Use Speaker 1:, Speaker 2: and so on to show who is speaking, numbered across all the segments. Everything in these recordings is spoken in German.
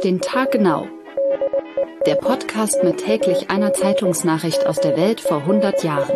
Speaker 1: Auf den Tag genau. Der Podcast mit täglich einer Zeitungsnachricht aus der Welt vor 100 Jahren.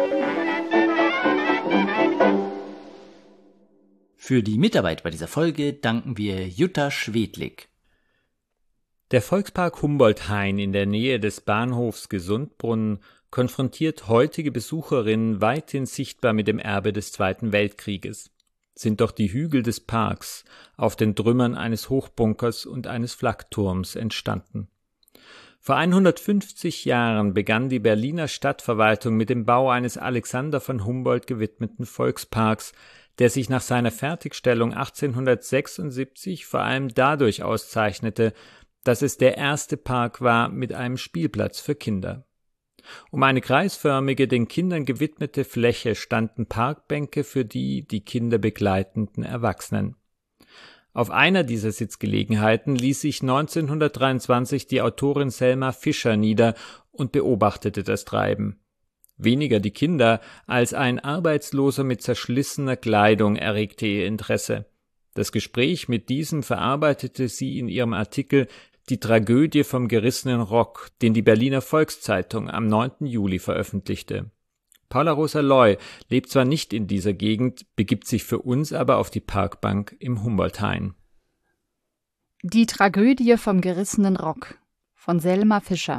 Speaker 2: Für die Mitarbeit bei dieser Folge danken wir Jutta Schwedlik.
Speaker 3: Der Volkspark Humboldt-Hain in der Nähe des Bahnhofs Gesundbrunnen konfrontiert heutige Besucherinnen weithin sichtbar mit dem Erbe des Zweiten Weltkrieges. Sind doch die Hügel des Parks auf den Trümmern eines Hochbunkers und eines Flakturms entstanden. Vor 150 Jahren begann die Berliner Stadtverwaltung mit dem Bau eines Alexander von Humboldt gewidmeten Volksparks, der sich nach seiner Fertigstellung 1876 vor allem dadurch auszeichnete, dass es der erste Park war mit einem Spielplatz für Kinder. Um eine kreisförmige, den Kindern gewidmete Fläche standen Parkbänke für die Kinder begleitenden Erwachsenen. Auf einer dieser Sitzgelegenheiten ließ sich 1923 die Autorin Selma Fischer nieder und beobachtete das Treiben. Weniger die Kinder als ein Arbeitsloser mit zerschlissener Kleidung erregte ihr Interesse. Das Gespräch mit diesem verarbeitete sie in ihrem Artikel Die Tragödie vom gerissenen Rock, den die Berliner Volkszeitung am 9. Juli veröffentlichte. Paula Rosa Loy lebt zwar nicht in dieser Gegend, begibt sich für uns aber auf die Parkbank im Humboldt-Hain.
Speaker 1: Die Tragödie vom gerissenen Rock von Selma Fischer.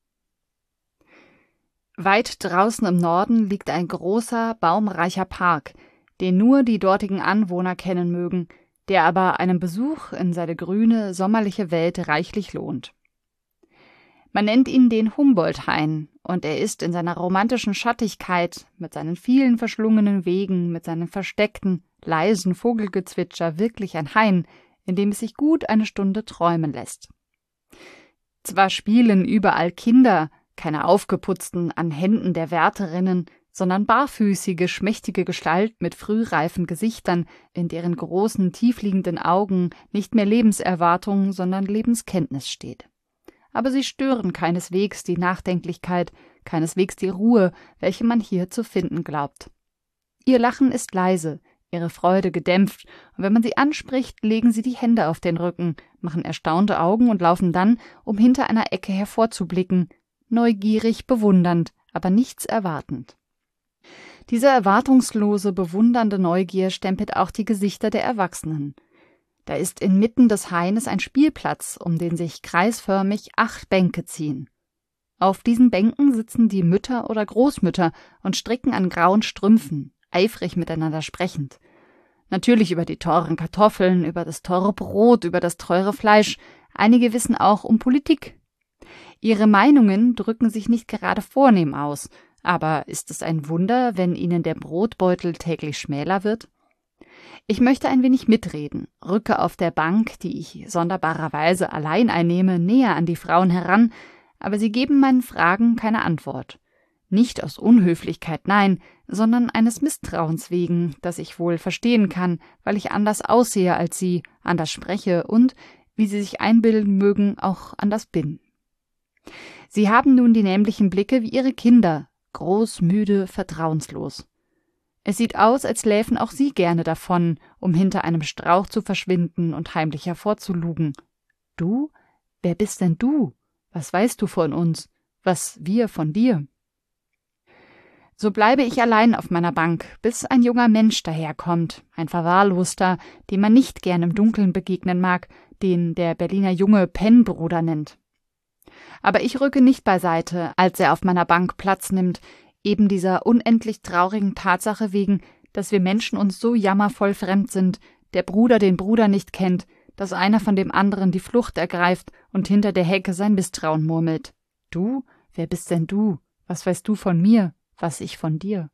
Speaker 1: Weit draußen im Norden liegt ein großer, baumreicher Park, den nur die dortigen Anwohner kennen mögen, der aber einen Besuch in seine grüne, sommerliche Welt reichlich lohnt. Man nennt ihn den Humboldt-Hain, und er ist in seiner romantischen Schattigkeit, mit seinen vielen verschlungenen Wegen, mit seinem versteckten, leisen Vogelgezwitscher wirklich ein Hain, in dem es sich gut eine Stunde träumen lässt. Zwar spielen überall Kinder, keine aufgeputzten an Händen der Wärterinnen, sondern barfüßige, schmächtige Gestalt mit frühreifen Gesichtern, in deren großen, tiefliegenden Augen nicht mehr Lebenserwartung, sondern Lebenskenntnis steht. Aber sie stören keineswegs die Nachdenklichkeit, keineswegs die Ruhe, welche man hier zu finden glaubt. Ihr Lachen ist leise, ihre Freude gedämpft, und wenn man sie anspricht, legen sie die Hände auf den Rücken, machen erstaunte Augen und laufen dann, um hinter einer Ecke hervorzublicken, neugierig, bewundernd, aber nichts erwartend. Diese erwartungslose, bewundernde Neugier stempelt auch die Gesichter der Erwachsenen. Da ist inmitten des Haines ein Spielplatz, um den sich kreisförmig 8 Bänke ziehen. Auf diesen Bänken sitzen die Mütter oder Großmütter und stricken an grauen Strümpfen, eifrig miteinander sprechend. Natürlich über die teuren Kartoffeln, über das teure Brot, über das teure Fleisch. Einige wissen auch um Politik. Ihre Meinungen drücken sich nicht gerade vornehm aus. Aber ist es ein Wunder, wenn ihnen der Brotbeutel täglich schmäler wird? Ich möchte ein wenig mitreden, rücke auf der Bank, die ich sonderbarerweise allein einnehme, näher an die Frauen heran, aber sie geben meinen Fragen keine Antwort. Nicht aus Unhöflichkeit, nein, sondern eines Misstrauens wegen, das ich wohl verstehen kann, weil ich anders aussehe als sie, anders spreche und, wie sie sich einbilden mögen, auch anders bin. Sie haben nun die nämlichen Blicke wie ihre Kinder, groß, müde, vertrauenslos. Es sieht aus, als läfen auch sie gerne davon, um hinter einem Strauch zu verschwinden und heimlich hervorzulugen. Du? Wer bist denn du? Was weißt du von uns? Was wir von dir? So bleibe ich allein auf meiner Bank, bis ein junger Mensch daherkommt, ein Verwahrloster, dem man nicht gern im Dunkeln begegnen mag, den der Berliner Junge Pennbruder nennt. Aber ich rücke nicht beiseite, als er auf meiner Bank Platz nimmt, eben dieser unendlich traurigen Tatsache wegen, dass wir Menschen uns so jammervoll fremd sind, der Bruder den Bruder nicht kennt, dass einer von dem anderen die Flucht ergreift und hinter der Hecke sein Misstrauen murmelt. Du? Wer bist denn du? Was weißt du von mir? Was ich von dir?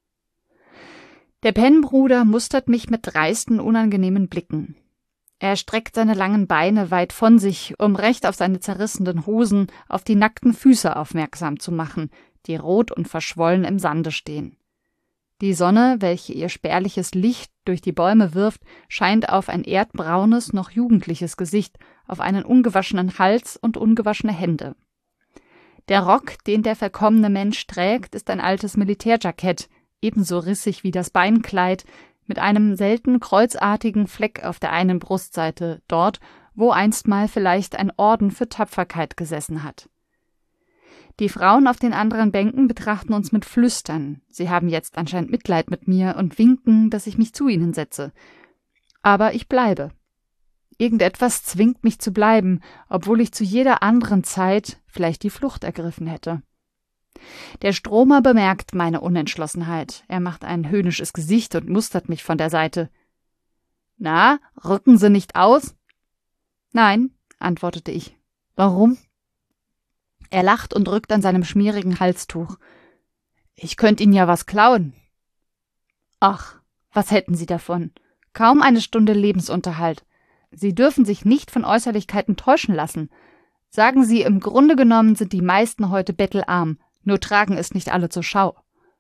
Speaker 1: Der Pennbruder mustert mich mit dreisten, unangenehmen Blicken. Er streckt seine langen Beine weit von sich, um recht auf seine zerrissenen Hosen, auf die nackten Füße aufmerksam zu machen, die rot und verschwollen im Sande stehen. Die Sonne, welche ihr spärliches Licht durch die Bäume wirft, scheint auf ein erdbraunes, noch jugendliches Gesicht, auf einen ungewaschenen Hals und ungewaschene Hände. Der Rock, den der verkommene Mensch trägt, ist ein altes Militärjackett, ebenso rissig wie das Beinkleid, mit einem selten kreuzartigen Fleck auf der einen Brustseite, dort, wo einstmal vielleicht ein Orden für Tapferkeit gesessen hat. Die Frauen auf den anderen Bänken betrachten uns mit Flüstern. Sie haben jetzt anscheinend Mitleid mit mir und winken, dass ich mich zu ihnen setze. Aber ich bleibe. Irgendetwas zwingt mich zu bleiben, obwohl ich zu jeder anderen Zeit vielleicht die Flucht ergriffen hätte. Der Stromer bemerkt meine Unentschlossenheit. Er macht ein höhnisches Gesicht und mustert mich von der Seite. »Na, rücken Sie nicht aus?« »Nein«, antwortete ich. »Warum?« Er lacht und rückt an seinem schmierigen Halstuch. »Ich könnte Ihnen ja was klauen.« »Ach, was hätten Sie davon? Kaum eine Stunde Lebensunterhalt. Sie dürfen sich nicht von Äußerlichkeiten täuschen lassen. Sagen Sie, im Grunde genommen sind die meisten heute bettelarm, nur tragen es nicht alle zur Schau.«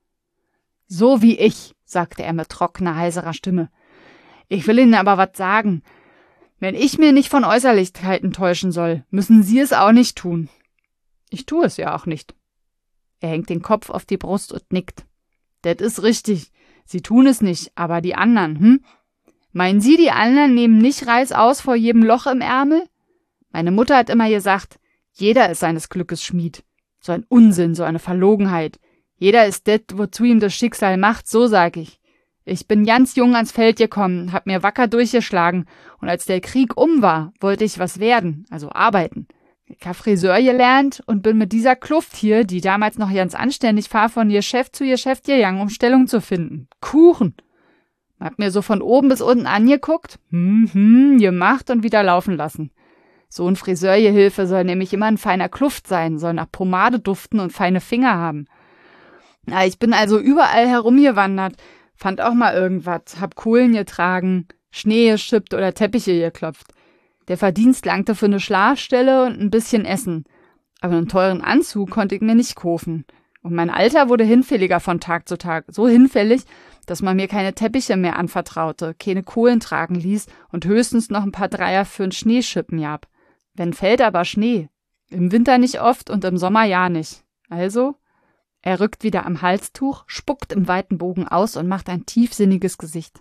Speaker 1: »So wie ich«, sagte er mit trockener, heiserer Stimme. »Ich will Ihnen aber was sagen. Wenn ich mir nicht von Äußerlichkeiten täuschen soll, müssen Sie es auch nicht tun.« »Ich tue es ja auch nicht.« Er hängt den Kopf auf die Brust und nickt. »Das ist richtig. Sie tun es nicht, aber die anderen, Meinen Sie, die anderen nehmen nicht Reißaus vor jedem Loch im Ärmel? Meine Mutter hat immer gesagt, jeder ist seines Glückes Schmied. So ein Unsinn, so eine Verlogenheit. Jeder ist det, wozu ihm das Schicksal macht, so sag ich. Ich bin ganz jung ans Feld gekommen, hab mir wacker durchgeschlagen und als der Krieg war, wollte ich was werden, also arbeiten. Ich hab Friseur gelernt und bin mit dieser Kluft hier, die damals noch ganz anständig war, von Geschäft zu Geschäft gegangen, um Stellung zu finden. Kuchen. Hab mir so von oben bis unten angeguckt, gemacht und wieder laufen lassen. So ein Friseurgehilfe soll nämlich immer ein feiner Kluft sein, soll nach Pomade duften und feine Finger haben. Na, ich bin also überall herumgewandert, fand auch mal irgendwas, hab Kohlen getragen, Schnee geschippt oder Teppiche geklopft. Der Verdienst langte für eine Schlafstelle und ein bisschen Essen. Aber einen teuren Anzug konnte ich mir nicht kaufen. Und mein Alter wurde hinfälliger von Tag zu Tag. So hinfällig, dass man mir keine Teppiche mehr anvertraute, keine Kohlen tragen ließ und höchstens noch ein paar Dreier für ein Schneeschippen gab. Wenn fällt aber Schnee. Im Winter nicht oft und im Sommer ja nicht. Also, er rückt wieder am Halstuch, spuckt im weiten Bogen aus und macht ein tiefsinniges Gesicht.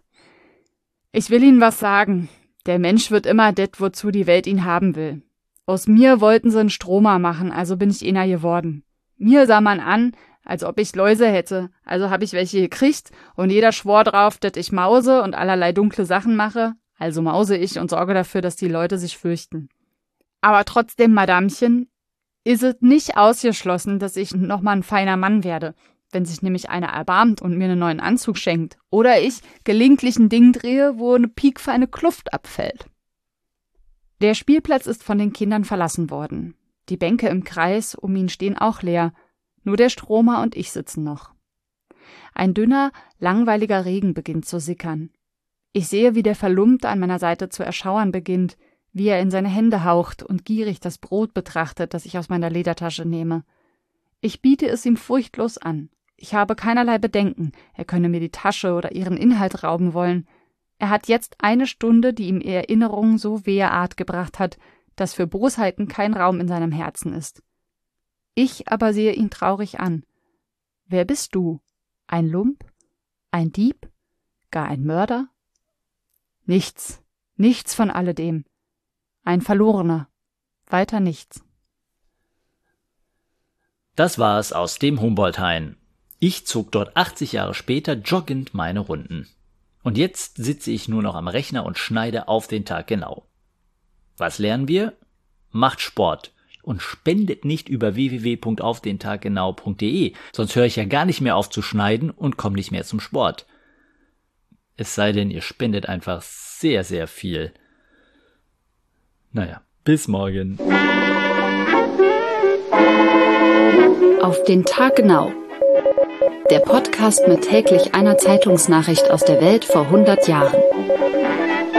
Speaker 1: Ich will Ihnen was sagen. Der Mensch wird immer det, wozu die Welt ihn haben will. Aus mir wollten sie einen Stromer machen, also bin ich einer geworden. Mir sah man an, als ob ich Läuse hätte, also habe ich welche gekriegt und jeder schwor drauf, dass ich mause und allerlei dunkle Sachen mache, also mause ich und sorge dafür, dass die Leute sich fürchten. Aber trotzdem, Madamchen, ist es nicht ausgeschlossen, dass ich nochmal ein feiner Mann werde, wenn sich nämlich einer erbarmt und mir einen neuen Anzug schenkt, oder ich gelegentlich ein Ding drehe, wo eine piekfeine Kluft abfällt. Der Spielplatz ist von den Kindern verlassen worden. Die Bänke im Kreis um ihn stehen auch leer, nur der Stromer und ich sitzen noch. Ein dünner, langweiliger Regen beginnt zu sickern. Ich sehe, wie der Verlumpte an meiner Seite zu erschauern beginnt, wie er in seine Hände haucht und gierig das Brot betrachtet, das ich aus meiner Ledertasche nehme. Ich biete es ihm furchtlos an. Ich habe keinerlei Bedenken, er könne mir die Tasche oder ihren Inhalt rauben wollen. Er hat jetzt eine Stunde, die ihm Erinnerung so wehe Art gebracht hat, dass für Bosheiten kein Raum in seinem Herzen ist. Ich aber sehe ihn traurig an. Wer bist du? Ein Lump? Ein Dieb? Gar ein Mörder? Nichts, nichts von alledem. Ein Verlorener. Weiter nichts.
Speaker 2: Das war es aus dem Humboldt-Hain. Ich zog dort 80 Jahre später joggend meine Runden. Und jetzt sitze ich nur noch am Rechner und schneide auf den Tag genau. Was lernen wir? Macht Sport und spendet nicht über www.aufdentaggenau.de, sonst höre ich ja gar nicht mehr auf zu schneiden und komme nicht mehr zum Sport. Es sei denn, ihr spendet einfach sehr, sehr viel. Naja, bis morgen.
Speaker 1: Auf den Tag genau. Der Podcast mit täglich einer Zeitungsnachricht aus der Welt vor 100 Jahren.